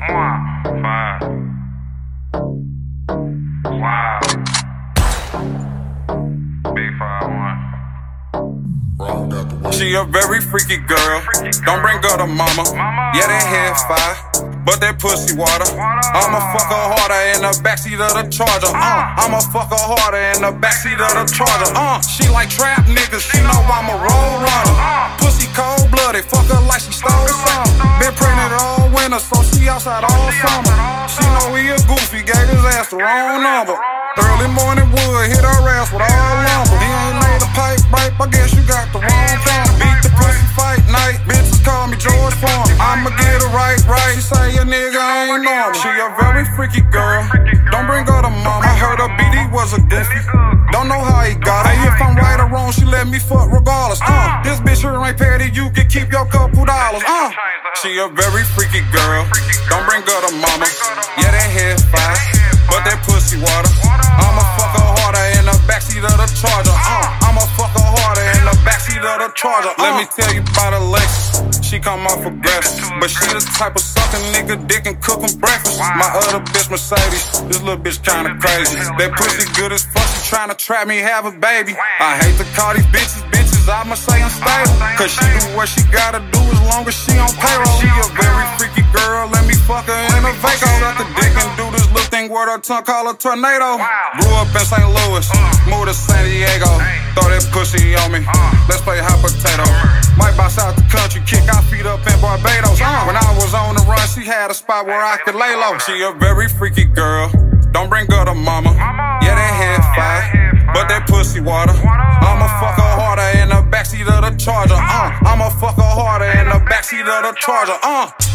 Five. Wow. B51. She a very freaky girl. Don't bring her to mama. Yeah, that head fire, but that pussy water. I'ma fuck her harder in the backseat of the Charger. I'ma fuck her harder in the backseat of the Charger. She like trap niggas. She know I'm a road runner. Pussy cold blooded. Fuck her like she stole something. Been pregnant all winter, so she outside all summer. She know he a goofy. Gave his ass the wrong number. Early morning wood hit her ass with all lumber. He ain't made a pipe rape. I guess you got the wrong thing. Beat the pussy fight night. Bitches call me George Foreman. I'ma get it right. She say a nigga ain't normal. She a very freaky girl. Don't bring her to mama. I heard her BD was a goofy. Don't know how he got her. If I'm right or wrong, she let me fuck regardless. This bitch here ain't petty. You can keep your couple dollars. She a very freaky girl. Don't bring her to mama. Yeah, that head fire, but that pussy water. I'ma fuck her harder in the backseat of the Charger. I'ma fuck her harder in the backseat of the Charger. Let me tell you about a Lexus. She come off aggressive, but she the type of suckin' nigga dick and cook him breakfast. My other bitch Mercedes, this little bitch kinda crazy. That pussy good as fuck, she tryna trap me, have a baby. I hate to call these bitches, I'ma say unstable. Cause she do what she gotta do as long as she on payroll. She a very freaky girl, let me fuck her in a Vaco. Suck a dick and do this little thing where her tongue call a tornado. Grew up in St. Louis, moved to San Diego. Throw that pussy on me, let's play hot potato. Might bounce out the country, kick our feet up in Barbados. When I was on the run, she had a spot where I could lay low. She a very freaky girl, don't bring her to mama. Yeah, that head fire, but that pussy water. I'ma fuck her harder in the backseat of the Charger. I'ma fuck her harder in the backseat of the Charger.